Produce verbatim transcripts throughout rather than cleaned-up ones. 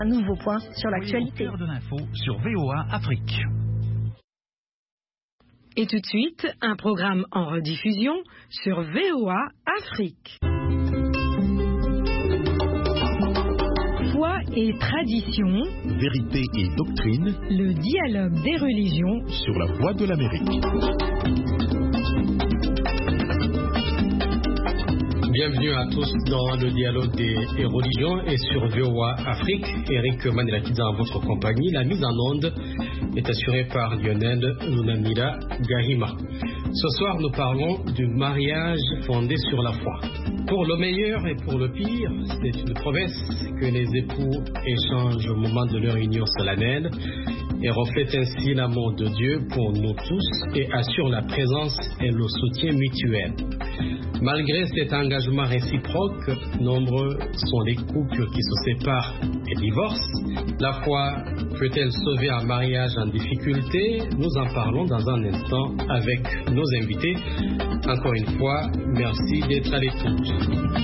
Un nouveau point sur l'actualité. De l'info sur V O A Afrique. Et tout de suite, un programme en rediffusion sur V O A Afrique. Foi et tradition, vérité et doctrine, le dialogue des religions sur la voie de l'Amérique. Bienvenue à tous dans le dialogue des, des religions et sur V O A Afrique. Eric Manelakidza en votre compagnie. La mise en onde est assurée par Lionel Lunamira Gahima. Ce soir, nous parlons du mariage fondé sur la foi. Pour le meilleur et pour le pire, c'est une promesse que les époux échangent au moment de leur union solennelle et reflète ainsi l'amour de Dieu pour nous tous et assure la présence et le soutien mutuel. Malgré cet engagement réciproque, nombreux sont les couples qui se séparent et divorcent. La foi peut-elle sauver un mariage en difficulté? Nous en parlons dans un instant avec nos invités. Encore une fois, merci d'être à l'écoute.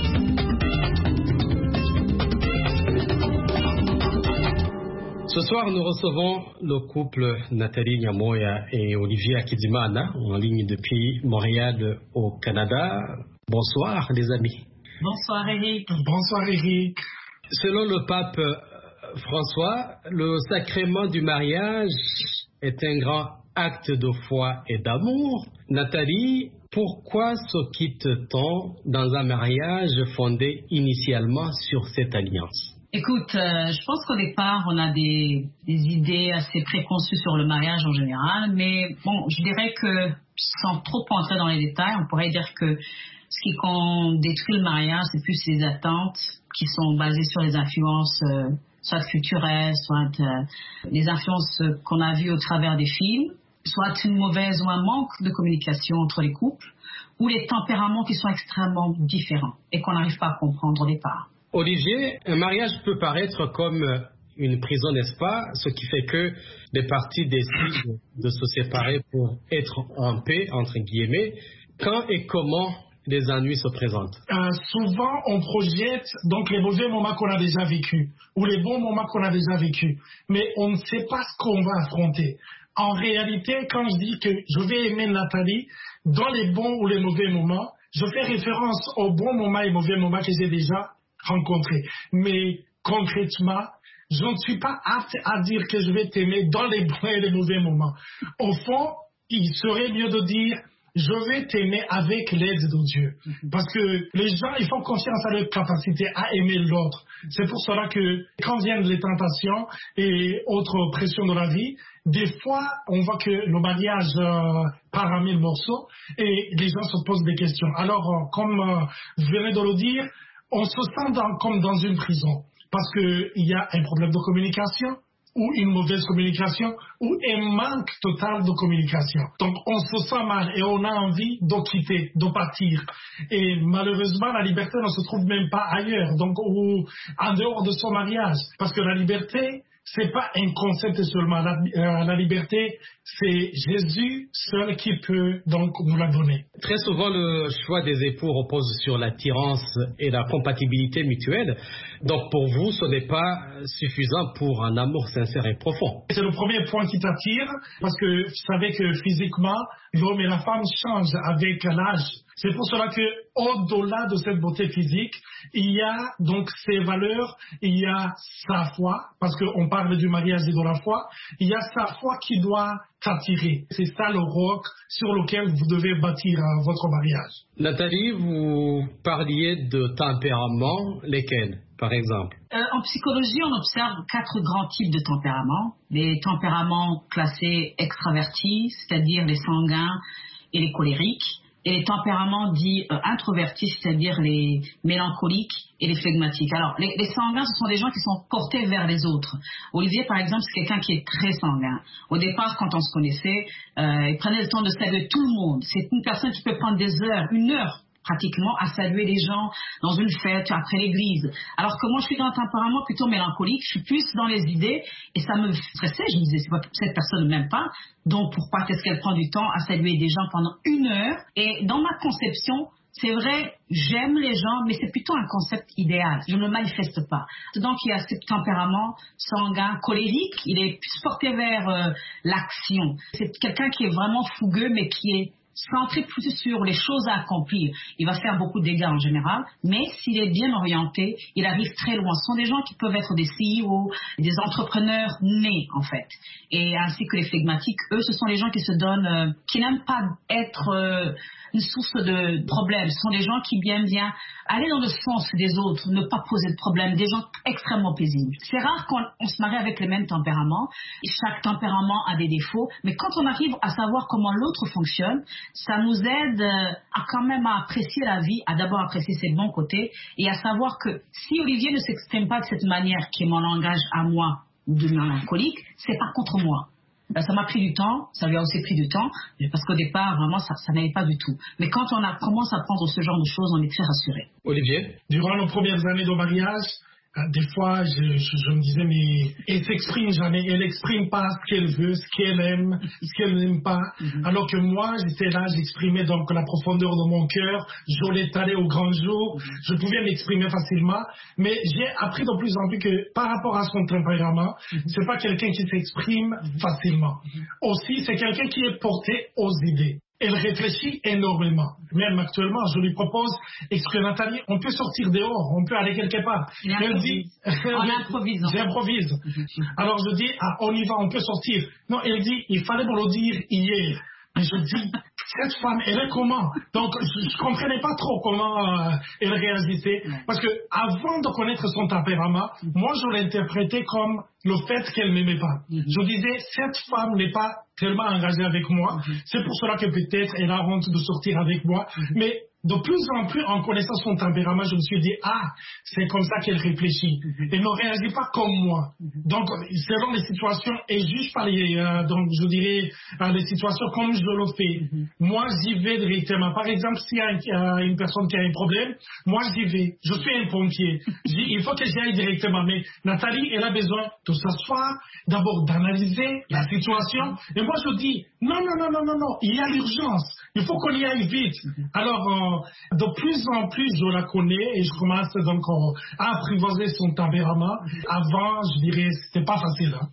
Ce soir, nous recevons le couple Nathalie Nyamoya et Olivier Akizimana en ligne depuis Montréal au Canada. Bonsoir les amis. Bonsoir Eric. Bonsoir Eric. Selon le pape François, le sacrement du mariage est un grand acte de foi et d'amour. Nathalie, pourquoi se quitte-t-on dans un mariage fondé initialement sur cette alliance? Écoute, euh, je pense qu'au départ, on a des, des idées assez préconçues sur le mariage en général, mais bon, je dirais que sans trop entrer dans les détails, on pourrait dire que ce qui qu'on détruit le mariage, c'est plus les attentes qui sont basées sur les influences, euh, soit culturelles, soit euh, les influences qu'on a vues au travers des films, soit une mauvaise ou un manque de communication entre les couples, ou les tempéraments qui sont extrêmement différents et qu'on n'arrive pas à comprendre au départ. Olivier, un mariage peut paraître comme une prison, n'est-ce pas? Ce qui fait que les parties décident de se séparer pour être en paix, entre guillemets. Quand et comment les ennuis se présentent? Euh, souvent, on projette donc les mauvais moments qu'on a déjà vécus ou les bons moments qu'on a déjà vécus, mais on ne sait pas ce qu'on va affronter. En réalité, quand je dis que je vais aimer Nathalie, dans les bons ou les mauvais moments, je fais référence aux bons moments et mauvais moments que j'ai déjà rencontrés. Mais concrètement, je ne suis pas apte à dire que je vais t'aimer dans les bons et les mauvais moments. Au fond, il serait mieux de dire je vais t'aimer avec l'aide de Dieu. Parce que les gens, ils font confiance à leur capacité à aimer l'autre. C'est pour cela que quand viennent les tentations et autres pressions de la vie, des fois, on voit que le mariage euh, part à mille morceaux et les gens se posent des questions. Alors, euh, comme euh, je venais de le dire, on se sent dans, comme dans une prison parce qu'il y a un problème de communication ou une mauvaise communication ou un manque total de communication. Donc on se sent mal et on a envie de quitter, de partir. Et malheureusement, la liberté ne se trouve même pas ailleurs, donc ou en dehors de son mariage. Parce que la liberté, c'est pas un concept seulement. La, euh, la liberté, c'est Jésus seul qui peut donc nous la donner. Très souvent, le choix des époux repose sur l'attirance et la compatibilité mutuelle. Donc pour vous, ce n'est pas suffisant pour un amour sincère et profond. C'est le premier point qui t'attire, parce que vous savez que physiquement, l'homme et la femme changent avec l'âge. C'est pour cela que, au-delà de cette beauté physique, il y a donc ses valeurs, il y a sa foi, parce qu'on parle du mariage et de la foi, il y a sa foi qui doit t'attirer. C'est ça le roc sur lequel vous devez bâtir euh, votre mariage. Nathalie, vous parliez de tempéraments, lesquels, par exemple? Euh, en psychologie, on observe quatre grands types de tempéraments. Les tempéraments classés extravertis, c'est-à-dire les sanguins et les colériques. Et les tempéraments dits euh, introvertis, c'est-à-dire les mélancoliques et les flegmatiques. Alors, les, les sanguins, ce sont des gens qui sont portés vers les autres. Olivier, par exemple, c'est quelqu'un qui est très sanguin. Au départ, quand on se connaissait, euh, il prenait le temps de saluer tout le monde. C'est une personne qui peut prendre des heures, une heure, pratiquement à saluer les gens dans une fête, après l'église. Alors que moi, je suis dans un tempérament plutôt mélancolique, je suis plus dans les idées et ça me stressait. Je me disais, c'est pas, cette personne ne m'aime pas, donc pourquoi est-ce qu'elle prend du temps à saluer des gens pendant une heure? Et dans ma conception, C'est vrai, j'aime les gens, mais c'est plutôt un concept idéal. Je ne le manifeste pas. Donc, il y a ce tempérament sanguin, colérique. Il est plus porté vers euh, l'action. C'est quelqu'un qui est vraiment fougueux, mais qui est centré plus sur les choses à accomplir. Il va faire beaucoup de dégâts en général, mais s'il est bien orienté, il arrive très loin. Ce sont des gens qui peuvent être des C E O, des entrepreneurs nés, en fait. Et ainsi que les flegmatiques, eux, ce sont les gens qui se donnent, euh, qui n'aiment pas être euh, une source de problèmes. Ce sont des gens qui aiment bien aller dans le sens des autres, ne pas poser de problèmes, des gens extrêmement paisibles. C'est rare qu'on on se marie avec les mêmes tempéraments. Chaque tempérament a des défauts, mais quand on arrive à savoir comment l'autre fonctionne, ça nous aide à quand même à apprécier la vie, à d'abord apprécier ses bons côtés et à savoir que si Olivier ne s'exprime pas de cette manière qui est mon langage à moi de mélancolique, c'est pas contre moi. Ben, ça m'a pris du temps, ça lui a aussi pris du temps, parce qu'au départ, vraiment, ça, ça n'allait pas du tout. Mais quand on a, commence à prendre ce genre de choses, on est très rassuré. Olivier? Durant nos premières années de mariage, des fois, je, je, je me disais, mais elle s'exprime jamais, elle n'exprime pas ce qu'elle veut, ce qu'elle aime, ce qu'elle n'aime pas. Mm-hmm. Alors que moi, j'étais là, j'exprimais donc la profondeur de mon cœur, je l'étalais au grand jour, mm-hmm. je pouvais m'exprimer facilement, mais j'ai appris de plus en plus que par rapport à son tempérament, mm-hmm. c'est pas quelqu'un qui s'exprime facilement. Mm-hmm. Aussi, c'est quelqu'un qui est porté aux idées. Elle réfléchit énormément. Même actuellement, je lui propose, excuse Nathalie, on peut sortir dehors, on peut aller quelque part. Il elle dit, on improvise. J'improvise. Alors je dis, ah, on y va, on peut sortir. Non, elle dit, il fallait me le dire hier. Et je dis, cette femme, elle est comment? Donc, je ne comprenais pas trop comment euh, elle réagissait. Parce que avant de connaître son tempérament, moi, je l'interprétais comme le fait qu'elle ne m'aimait pas. Mm-hmm. Je disais, cette femme n'est pas tellement engagée avec moi. Mm-hmm. C'est pour cela que peut-être elle a honte de sortir avec moi. Mm-hmm. Mais de plus en plus, en connaissant son tempérament, je me suis dit, ah, c'est comme ça qu'elle réfléchit. Mm-hmm. Elle ne réagit pas comme moi. Mm-hmm. Donc, selon les situations, et juge pas les, euh, donc, je dirais, euh, les situations comme je le fais. Mm-hmm. Moi, j'y vais directement. Par exemple, s'il y a une, euh, une personne qui a un problème, moi, j'y vais. Je suis un pompier. Il faut que j'y aille directement. Mais Nathalie, elle a besoin de s'asseoir, d'abord d'analyser la situation. Et moi, je dis, non, non, non, non, non, non, il y a l'urgence. Il faut qu'on y aille vite. Mm-hmm. Alors, euh, de plus en plus, je la connais et je commence donc à apprivoiser son tempérament. Avant, je dirais, c'était pas facile. Hein.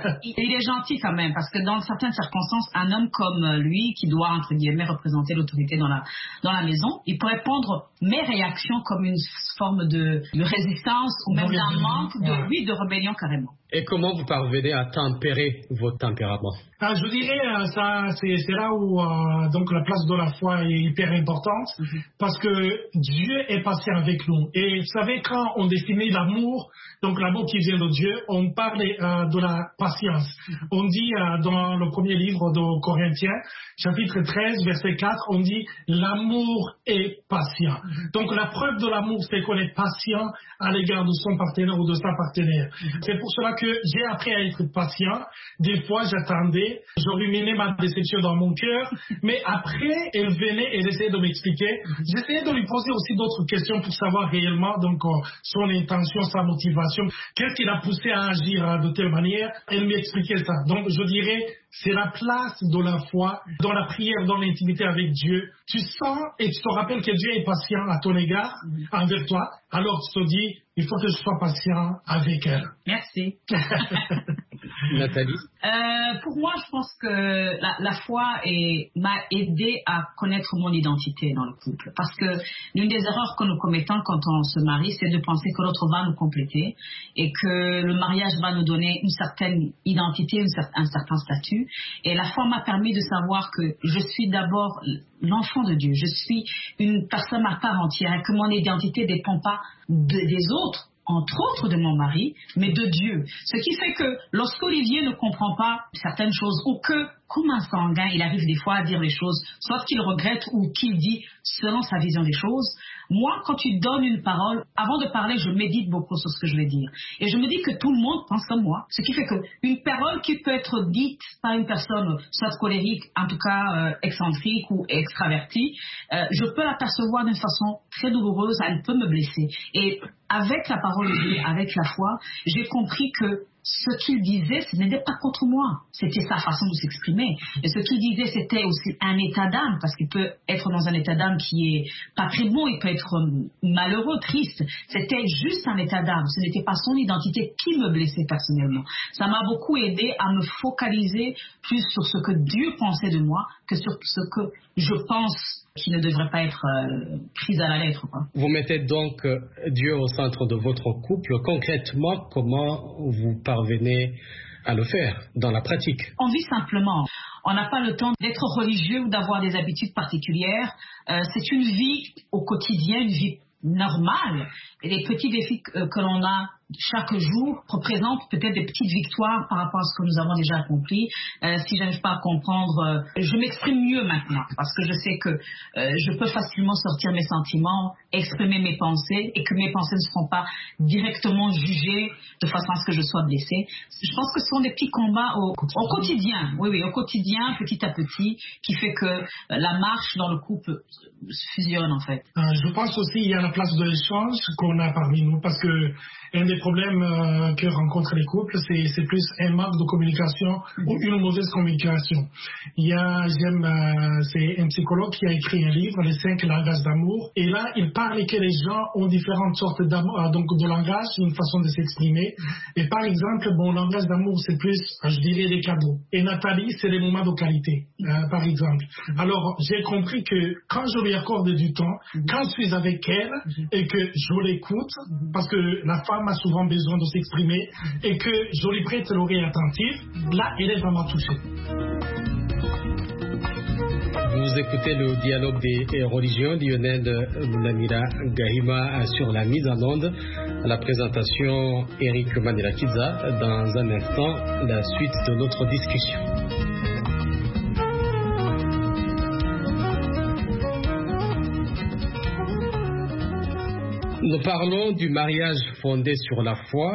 Il est gentil quand même, parce que dans certaines circonstances, un homme comme lui, qui doit, entre guillemets, représenter l'autorité dans la, dans la maison, il pourrait prendre mes réactions comme une forme de, de résistance ou même d'un manque de, ouais. oui, de rébellion carrément. Et comment vous parvenez à tempérer votre tempérament? Ah, je dirais, ça, c'est, c'est là où euh, donc la place de la foi est hyper importante, mm-hmm. parce que Dieu est patient avec nous. Et vous savez, quand on définit l'amour, donc l'amour qui vient de Dieu, on parle euh, de la patience. Mm-hmm. On dit euh, dans le premier livre de Corinthiens, chapitre treize, verset quatre, on dit l'amour est patient. Mm-hmm. Donc la preuve de l'amour, c'est qu'on est patient à l'égard de son partenaire ou de sa partenaire. Mm-hmm. C'est pour cela que j'ai appris à être patient. Des fois, j'attendais. Je ruminais ma déception dans mon cœur, mais après, elle venait et elle essayait de m'expliquer. J'essayais de lui poser aussi d'autres questions pour savoir réellement donc, son intention, sa motivation, qu'est-ce qui l'a poussé à agir de telle manière. Elle m'expliquait ça. Donc, je dirais, c'est la place de la foi, dans la prière, dans l'intimité avec Dieu. Tu sens et tu te rappelles que Dieu est patient à ton égard, envers toi. Alors, tu te dis, il faut que je sois patient avec elle. Merci. Nathalie? Euh, pour moi, je pense que la, la foi est, m'a aidé à connaître mon identité dans le couple. Parce que l'une des erreurs que nous commettons quand on se marie, c'est de penser que l'autre va nous compléter et que le mariage va nous donner une certaine identité, une cer- un certain statut. Et la foi m'a permis de savoir que je suis d'abord l'enfant de Dieu. Je suis une personne à part entière et que mon identité ne dépend pas de, des autres, entre autres de mon mari, mais de Dieu. Ce qui fait que lorsqu'Olivier ne comprend pas certaines choses ou que, comme un sanguin, il arrive des fois à dire les choses, soit qu'il regrette ou qu'il dit selon sa vision des choses, moi, quand tu donnes une parole, avant de parler, je médite beaucoup sur ce que je vais dire. Et je me dis que tout le monde pense comme moi. Ce qui fait qu'une parole qui peut être dite par une personne, soit colérique, en tout cas euh, excentrique ou extravertie, euh, je peux la percevoir d'une façon très douloureuse, elle peut me blesser. Et avec la parole de Dieu, avec la foi, j'ai compris que ce qu'il disait, ce n'était pas contre moi. C'était sa façon de s'exprimer. Et ce qu'il disait, c'était aussi un état d'âme, parce qu'il peut être dans un état d'âme qui est pas très bon, il peut être malheureux, triste. C'était juste un état d'âme. Ce n'était pas son identité qui me blessait personnellement. Ça m'a beaucoup aidé à me focaliser plus sur ce que Dieu pensait de moi que sur ce que je pense qui ne devrait pas être euh, prise à la lettre, quoi. Vous mettez donc euh, Dieu au centre de votre couple. Concrètement, comment vous parvenez à le faire dans la pratique? On vit simplement. On n'a pas le temps d'être religieux ou d'avoir des habitudes particulières. Euh, c'est une vie au quotidien, une vie normale. Et les petits défis que, que l'on a chaque jour représentent peut-être des petites victoires par rapport à ce que nous avons déjà accompli. Euh, si je n'arrive pas à comprendre, euh, je m'exprime mieux maintenant parce que je sais que euh, je peux facilement sortir mes sentiments, exprimer mes pensées et que mes pensées ne seront pas directement jugées de façon à ce que je sois blessée. Je pense que ce sont des petits combats au, au quotidien, oui, oui, au quotidien, petit à petit, qui fait que euh, la marche dans le couple fusionne en fait. Euh, je pense aussi qu'il y a la place de l'échange qu'on a parmi nous parce que un des problèmes euh, que rencontrent les couples, c'est, c'est plus un manque de communication ou une mauvaise communication. Il y a, j'aime, euh, c'est un psychologue qui a écrit un livre, Les cinq langages d'amour, et là, il parle que les gens ont différentes sortes d'amour, euh, donc de langage, une façon de s'exprimer. Et par exemple, mon langage d'amour, c'est plus, je dirais, les cadeaux. Et Nathalie, c'est les moments de qualité, euh, par exemple. Alors, j'ai compris que quand je lui accorde du temps, quand je suis avec elle et que je l'écoute, parce que la femme a souvent besoin de s'exprimer et que je lui prête l'oreille attentive, là, elle est vraiment touchée. Vous écoutez le dialogue des religions. Lionel Nunamira Gahima sur la mise en onde. À la présentation, Eric Manirakiza. Dans un instant, la suite de notre discussion. Nous parlons du mariage fondé sur la foi.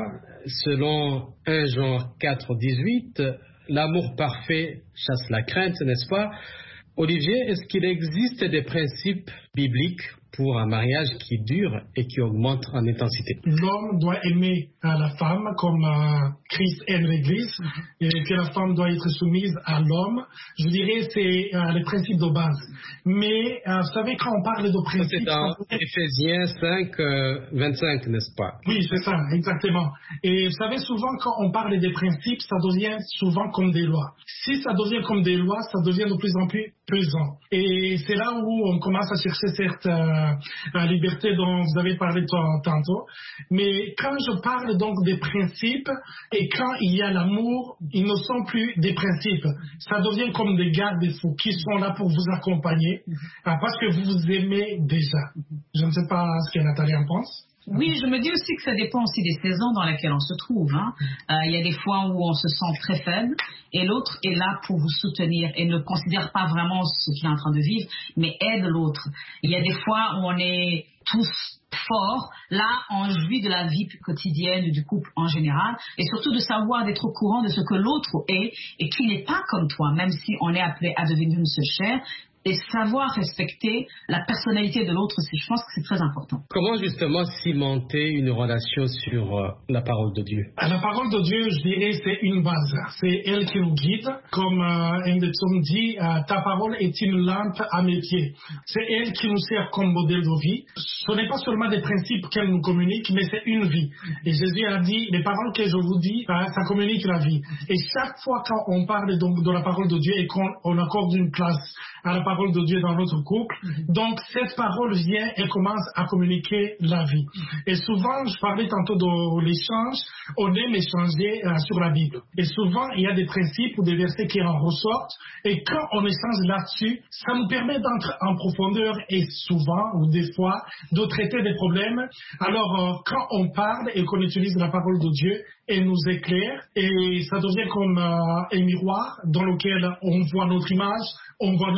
Selon premier Jean quatre, dix-huit, l'amour parfait chasse la crainte, n'est-ce pas? Olivier, est-ce qu'il existe des principes bibliques pour un mariage qui dure et qui augmente en intensité? L'homme doit aimer euh, la femme comme euh, Christ aime l'Église et que la femme doit être soumise à l'homme. Je dirais c'est euh, les principes de base. Mais euh, vous savez, quand on parle de principes... C'est dans Éphésiens cinq, vingt-cinq, n'est-ce pas? Oui, c'est ça, exactement. Et vous savez, souvent quand on parle des principes, ça devient souvent comme des lois. Si ça devient comme des lois, ça devient de plus en plus pesant. Et c'est là où on commence à chercher cette... Euh, la liberté dont vous avez parlé tantôt. Mais quand je parle donc des principes et quand il y a l'amour, ils ne sont plus des principes. Ça devient comme des garde-fous qui sont là pour vous accompagner parce que vous vous aimez déjà. Je ne sais pas ce que Nathalie en pense. Oui, je me dis aussi que ça dépend aussi des saisons dans lesquelles on se trouve. Hein. Euh, il y a des fois où on se sent très faible et l'autre est là pour vous soutenir et ne considère pas vraiment ce qu'il est en train de vivre, mais aide l'autre. Il y a des fois où on est tous forts. Là, on jouit de la vie quotidienne du couple en général et surtout de savoir d'être au courant de ce que l'autre est et qui n'est pas comme toi, même si on est appelé à devenir une seule chair. Et savoir respecter la personnalité de l'autre, c'est, je pense que c'est très important. Comment justement cimenter une relation sur euh, la parole de Dieu? La parole de Dieu, je dirais, c'est une base. C'est elle qui nous guide. Comme euh, un des psaumes dit, euh, ta parole est une lampe à mes pieds. C'est elle qui nous sert comme modèle de vie. Ce n'est pas seulement des principes qu'elle nous communique, mais c'est une vie. Et Jésus a dit, les paroles que je vous dis, euh, ça communique la vie. Et chaque fois qu'on parle donc de la parole de Dieu et qu'on on accorde une place à la parole de Dieu dans notre couple, donc cette parole vient et commence à communiquer la vie. Et souvent, je parlais tantôt de l'échange, on aime échanger euh, sur la Bible. Et souvent, il y a des principes ou des versets qui en ressortent, et quand on échange là-dessus, ça nous permet d'entrer en profondeur et souvent, ou des fois, de traiter des problèmes. Alors, euh, quand on parle et qu'on utilise la parole de Dieu, elle nous éclaire, et ça devient comme euh, un miroir dans lequel on voit notre image, on voit notre faiblesse,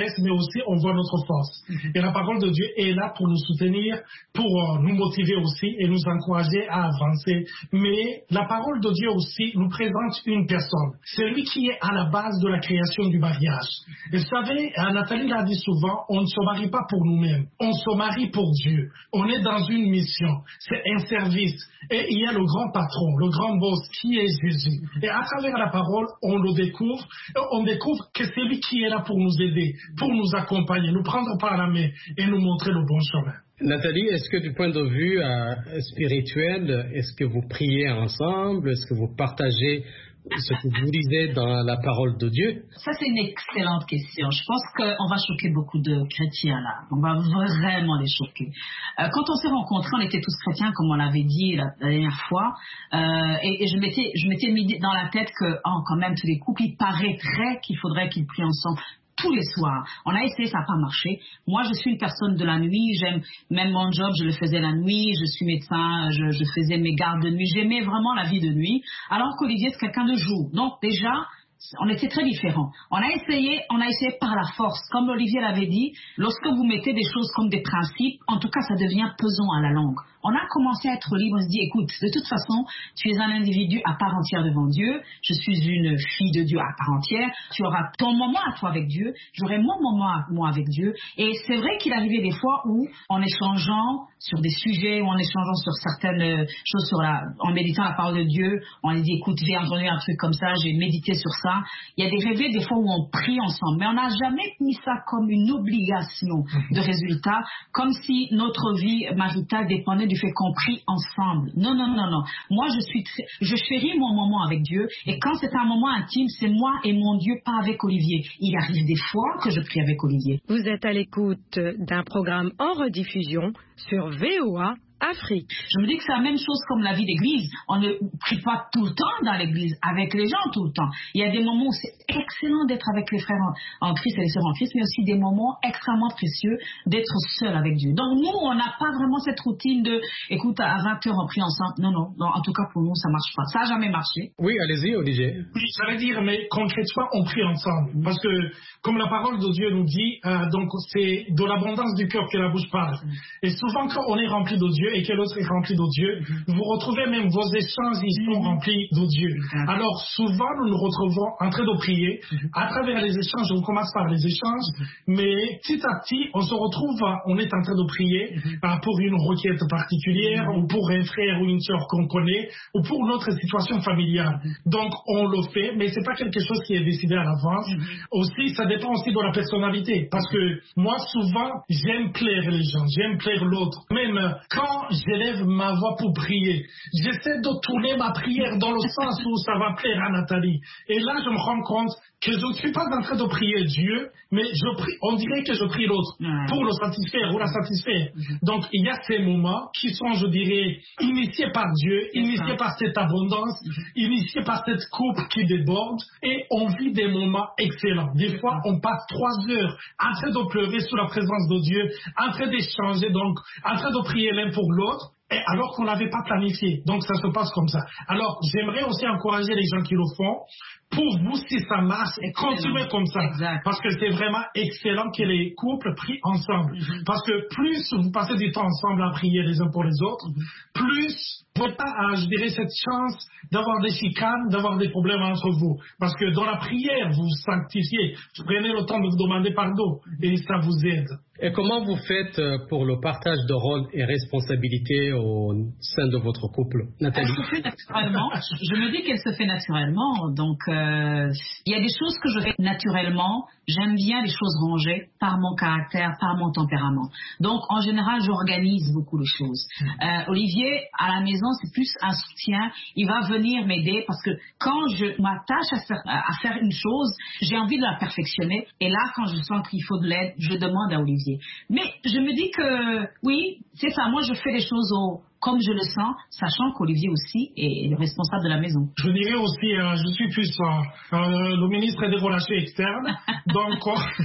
faiblesse, mais aussi on voit notre force. Et la parole de Dieu est là pour nous soutenir, pour euh, nous motiver aussi et nous encourager à avancer. Mais la parole de Dieu aussi nous présente une personne. C'est lui qui est à la base de la création du mariage. Et vous savez, Nathalie l'a dit souvent, on ne se marie pas pour nous-mêmes, on se marie pour Dieu. On est dans une mission, c'est un service. Et il y a le grand patron, le grand boss qui est Jésus. Et à travers la parole, on le découvre, on découvre que c'est lui qui est là pour nous aider, pour nous accompagner, nous prendre par la main et nous montrer le bon chemin. Nathalie, est-ce que du point de vue euh, spirituel, est-ce que vous priez ensemble? Est-ce que vous partagez ce que vous lisez dans la parole de Dieu? Ça, c'est une excellente question. Je pense qu'on va choquer beaucoup de chrétiens là. On va vraiment les choquer. Euh, quand on s'est rencontrés, on était tous chrétiens, comme on l'avait dit la, la dernière fois. Euh, et, et je m'étais, je m'étais mis dans la tête que, oh, quand même, tous les couples, il paraîtrait qu'il faudrait qu'ils prient ensemble. Tous les soirs. On a essayé, ça n'a pas marché. Moi, je suis une personne de la nuit. J'aime même mon job, je le faisais la nuit. Je suis médecin, je, je faisais mes gardes de nuit. J'aimais vraiment la vie de nuit. Alors qu'Olivier, c'est quelqu'un de jour. Donc déjà, on était très différents. On a essayé, on a essayé par la force. Comme Olivier l'avait dit, lorsque vous mettez des choses comme des principes, en tout cas, ça devient pesant à la longue. On a commencé à être libre, on se dit, écoute, de toute façon, tu es un individu à part entière devant Dieu, je suis une fille de Dieu à part entière, tu auras ton moment à toi avec Dieu, j'aurai mon moment à moi avec Dieu. Et c'est vrai qu'il arrivait des fois où, en échangeant sur des sujets, ou en échangeant sur certaines choses, sur la, en méditant la parole de Dieu, on lui dit, écoute, j'ai entendu un truc comme ça, j'ai médité sur ça. Il y a des réveils des fois où on prie ensemble, mais on n'a jamais mis ça comme une obligation de résultat, comme si notre vie maritale dépendait du fait qu'on prie ensemble. Non, non, non, non. Moi, je suis, très, je chéris mon moment avec Dieu, et quand c'est un moment intime, c'est moi et mon Dieu, pas avec Olivier. Il arrive des fois que je prie avec Olivier. Vous êtes à l'écoute d'un programme en rediffusion sur V O A Afrique. Je me dis que c'est la même chose comme la vie d'église. On ne prie pas tout le temps dans l'église, avec les gens tout le temps. Il y a des moments où c'est excellent d'être avec les frères en, en Christ et les sœurs en Christ, mais aussi des moments extrêmement précieux d'être seul avec Dieu. Donc nous, on n'a pas vraiment cette routine de, écoute, à vingt heures on prie ensemble. Non, non, non, en tout cas pour nous, ça marche pas. Ça n'a jamais marché. Oui, allez-y, Olivier. Oui, j'allais dire, mais concrètement, on prie ensemble. Parce que, comme la parole de Dieu nous dit, euh, donc c'est de l'abondance du cœur que la bouche parle. Et souvent, quand on est rempli de Dieu, et que l'autre est rempli de Dieu, mm-hmm. vous retrouvez même vos échanges, ils sont remplis de Dieu. Mm-hmm. Alors souvent, nous nous retrouvons en train de prier. Mm-hmm. À travers les échanges, on commence par les échanges, mm-hmm. mais petit à petit, on se retrouve, on est en train de prier mm-hmm. pour une requête particulière, mm-hmm. ou pour un frère ou une sœur qu'on connaît, ou pour notre situation familiale. Mm-hmm. Donc, on le fait, mais c'est pas quelque chose qui est décidé à l'avance. Mm-hmm. Aussi, ça dépend aussi de la personnalité, parce que moi, souvent, j'aime plaire les gens, j'aime plaire l'autre. Même quand j'élève ma voix pour prier, j'essaie de tourner ma prière dans le sens où ça va plaire à Nathalie. Et là, je me rends compte que je ne suis pas en train de prier Dieu, mais je prie, on dirait que je prie l'autre pour le satisfaire ou la satisfaire. Donc, il y a ces moments qui sont, je dirais, initiés par Dieu, initiés par cette abondance, initiés par cette coupe qui déborde, et on vit des moments excellents. Des fois, on passe trois heures en train de pleurer sous la présence de Dieu, en train d'échanger, donc, en train de prier l'un pour l'autre, et alors qu'on ne l'avait pas planifié. Donc, ça se passe comme ça. Alors, j'aimerais aussi encourager les gens qui le font. Pour vous, si ça marche, continuez comme ça. Exact. Parce que c'est vraiment excellent que les couples prient ensemble. Mm-hmm. Parce que plus vous passez du temps ensemble à prier les uns pour les autres, mm-hmm. plus vous n'avez pas, je dirais, cette chance d'avoir des chicanes, d'avoir des problèmes entre vous. Parce que dans la prière, vous vous sanctifiez. Vous prenez le temps de vous demander pardon. Et ça vous aide. Et comment vous faites pour le partage de rôles et responsabilités au sein de votre couple, Nathalie? Elle se fait naturellement. Je me dis qu'elle se fait naturellement. Donc, euh, il y a des choses que je fais naturellement. J'aime bien les choses rangées par mon caractère, par mon tempérament. Donc, en général, j'organise beaucoup les choses. Euh, Olivier, à la maison, c'est plus un soutien. Il va venir m'aider parce que quand je m'attache à faire, à faire une chose, j'ai envie de la perfectionner. Et là, quand je sens qu'il faut de l'aide, je demande à Olivier. Mais je me dis que, oui, c'est ça. Moi, je fais les choses au... comme je le sens, sachant qu'Olivier aussi est le responsable de la maison. Je dirais aussi, euh, je suis plus euh, euh, le ministre des Relations externes. Donc, euh,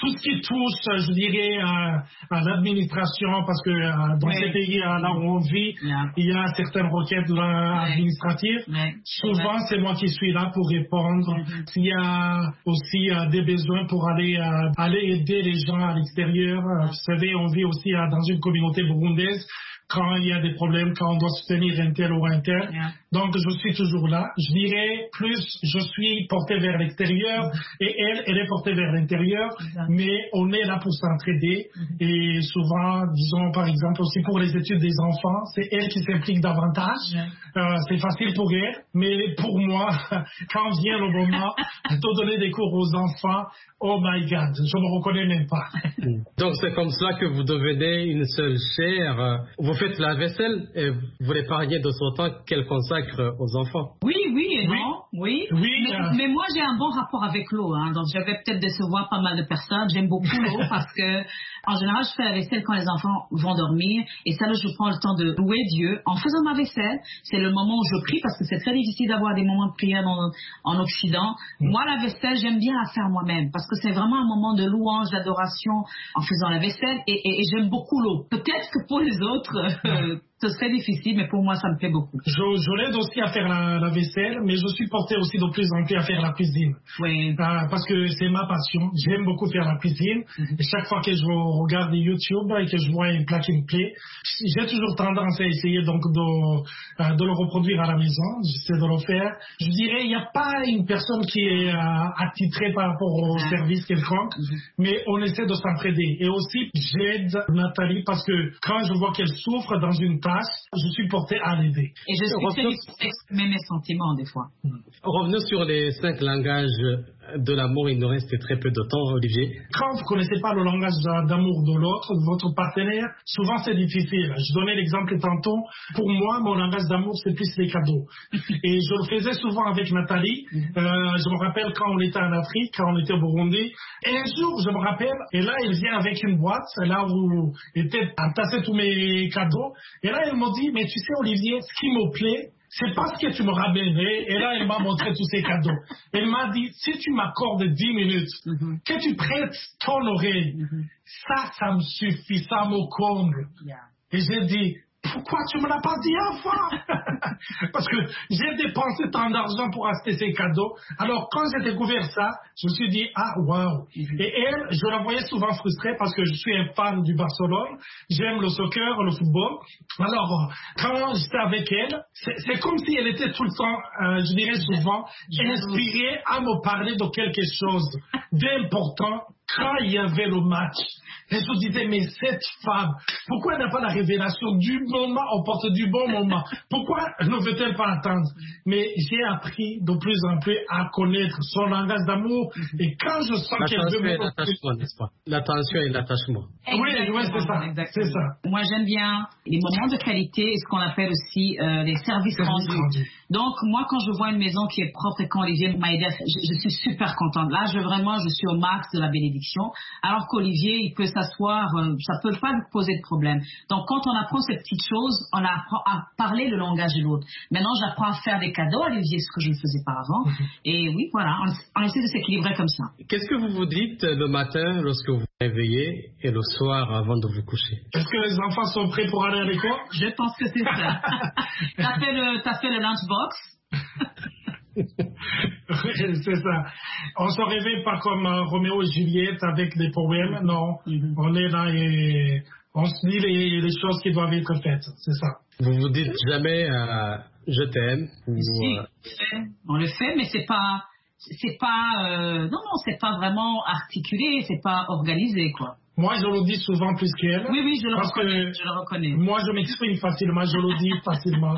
tout ce qui touche, je dirais, à, à l'administration, parce que euh, dans oui. ces pays euh, là où on vit, yeah. il y a certaines requêtes là, oui. administratives. Oui. Souvent, oui. c'est moi qui suis là pour répondre. Mm-hmm. S'il y a aussi euh, des besoins pour aller, euh, aller aider les gens à l'extérieur. Euh, vous savez, on vit aussi euh, dans une communauté burundaise. Quand il y a des problèmes, quand on doit soutenir un tel ou un tel. Yeah. Donc, je suis toujours là. Je dirais, plus je suis porté vers l'extérieur mm-hmm. et elle, elle est portée vers l'intérieur. Mm-hmm. Mais on est là pour s'entraider. Mm-hmm. Et souvent, disons, par exemple, aussi pour les études des enfants, c'est elle qui s'implique davantage. Yeah. Euh, c'est facile pour elle. Mais pour moi, quand vient le moment de donner des cours aux enfants, oh my God, je ne me reconnais même pas. Donc, c'est comme ça que vous devenez une seule chair. Vous faites la vaisselle et vous l'épargnez de son temps qu'elle consacre aux enfants. Oui, oui et oui. non, oui. oui mais, euh... mais moi, j'ai un bon rapport avec l'eau. Hein, donc, je vais peut-être décevoir pas mal de personnes. J'aime beaucoup l'eau parce que, en général, je fais la vaisselle quand les enfants vont dormir. Et ça, là, je prends le temps de louer Dieu. En faisant ma vaisselle, c'est le moment où je prie parce que c'est très difficile d'avoir des moments de prière en, en Occident. Mm. Moi, la vaisselle, j'aime bien la faire moi-même parce que c'est vraiment un moment de louange, d'adoration en faisant la vaisselle. Et, et, et j'aime beaucoup l'eau. Peut-être que pour les autres, euh, ce serait difficile, mais pour moi, ça me plaît beaucoup. Je, je l'aide aussi à faire la, la vaisselle, mais je suis porté aussi de plus en plus à faire la cuisine. Oui. Euh, parce que c'est ma passion. J'aime beaucoup faire la cuisine. Mm-hmm. Et chaque fois que je regarde YouTube et que je vois un plat qui me plaît, j'ai toujours tendance à essayer donc de, euh, de le reproduire à la maison. J'essaie de le faire. Je dirais, il n'y a pas une personne qui est euh, attitrée par rapport au mm-hmm. service quelconque, mm-hmm. mais on essaie de s'entraider. Et aussi, j'aide Nathalie parce que quand je vois qu'elle souffre dans une tâche, je suis porté à l'aider. Et je suis très difficile d'exprimer mes sentiments des fois. Revenons sur les cinq langages de l'amour. Il nous reste très peu de temps, Olivier. Quand vous ne connaissez pas le langage d'amour de l'autre, de votre partenaire, souvent c'est difficile. Je donnais l'exemple tantôt. Pour moi, mon langage d'amour, c'est plus les cadeaux. Et je le faisais souvent avec Nathalie. Euh, je me rappelle quand on était en Afrique, quand on était au Burundi. Et un jour, je me rappelle, et là, elle vient avec une boîte, là où étaient entassés tous mes cadeaux. Et là, elle m'a dit, mais tu sais, Olivier, ce qui me plaît, c'est parce que tu me ramènerais. Et là, elle m'a montré tous ces cadeaux. Elle m'a dit, si tu m'accordes dix minutes, mm-hmm. que tu prêtes ton oreille, mm-hmm. ça, ça me suffit, ça me comble. Yeah. Et j'ai dit, pourquoi tu me l'as pas dit avant? Parce que j'ai dépensé tant d'argent pour acheter ces cadeaux. Alors, quand j'ai découvert ça, je me suis dit, ah, waouh. Mm-hmm. Et elle, je la voyais souvent frustrée parce que je suis un fan du Barcelone. J'aime le soccer, le football. Alors, quand j'étais avec elle, c'est, c'est comme si elle était tout le temps, euh, je dirais souvent, inspirée à me parler de quelque chose d'important quand il y avait le match. Et je me disais, mais cette femme, pourquoi elle n'a pas la révélation du moment, au porte du bon moment? Pourquoi ne veut-elle pas attendre? Mais j'ai appris de plus en plus à connaître son langage d'amour. Et quand je sens qu'elle veut me... L'attachement, n'est-ce pas? L'attention et l'attachement. Oui, oui, c'est ça. C'est ça. Moi, j'aime bien les moments de qualité et ce qu'on appelle aussi euh, les services rendus. Donc, moi, quand je vois une maison qui est propre et quand Olivier m'a aidé, je, je suis super contente. Là, je, vraiment, je suis au max de la bénédiction. Alors qu'Olivier, il peut s'asseoir, euh, ça peut pas lui poser de problème. Donc, quand on apprend ces petites choses, on apprend à parler le langage de l'autre. Maintenant, j'apprends à faire des cadeaux à Olivier, ce que je ne faisais pas avant. Mm-hmm. Et oui, voilà, on, on essaie de s'équilibrer comme ça. Qu'est-ce que vous vous dites le matin lorsque vous vous réveillez et le soir avant de vous coucher? Est-ce que les enfants sont prêts pour aller à l'école? Je pense que c'est ça. T'as fait le, t'as fait le lunchbox? C'est ça. On se réveille pas comme euh, Roméo et Juliette avec des poèmes, non. Mm-hmm. On est là et on se dit les, les choses qui doivent être faites, c'est ça. Vous vous dites jamais euh, je t'aime ou, si, euh... on le fait, mais c'est pas, c'est pas, euh, non non, c'est pas vraiment articulé, c'est pas organisé quoi. Moi, je le dis souvent plus qu'elle. Oui oui, je le reconnais. Je le reconnais. Moi, je m'exprime facilement, je le dis facilement.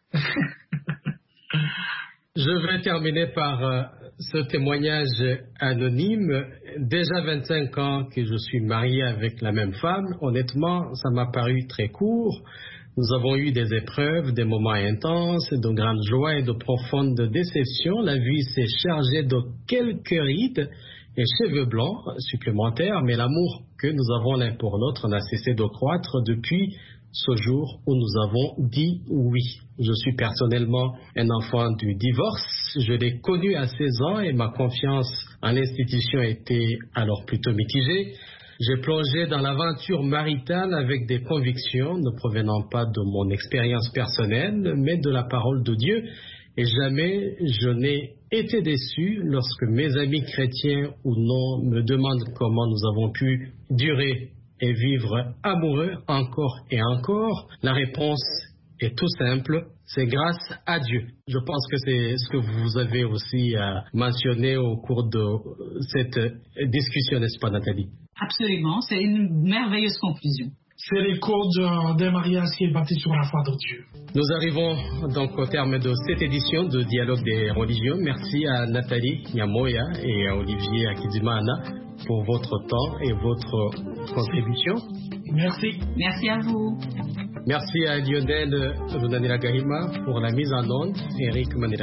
Je vais terminer par euh, ce témoignage anonyme. Déjà vingt-cinq ans que je suis marié avec la même femme. Honnêtement, ça m'a paru très court. Nous avons eu des épreuves, des moments intenses, de grandes joies et de profondes déceptions. La vie s'est chargée de quelques rides et cheveux blancs supplémentaires, mais l'amour que nous avons l'un pour l'autre n'a cessé de croître depuis ce jour où nous avons dit oui. Je suis personnellement un enfant du divorce. Je l'ai connu à seize ans et ma confiance en l'institution était alors plutôt mitigée. J'ai plongé dans l'aventure maritale avec des convictions ne provenant pas de mon expérience personnelle, mais de la parole de Dieu. Et jamais je n'ai été déçu lorsque mes amis chrétiens ou non me demandent comment nous avons pu durer et vivre amoureux encore et encore. La réponse est tout simple, c'est grâce à Dieu. Je pense que c'est ce que vous avez aussi euh, mentionné au cours de cette discussion, n'est-ce pas, Nathalie? Absolument, c'est une merveilleuse conclusion. C'est l'écho d'un mariage qui est bâti sur la foi de Dieu. Nous arrivons donc au terme de cette édition de Dialogue des religions. Merci à Nathalie Nyamoya et à Olivier Akidimana pour votre temps et votre contribution. Merci. Merci à vous. Merci à Lionel Runanira Gahima pour la mise en onde, Eric Manira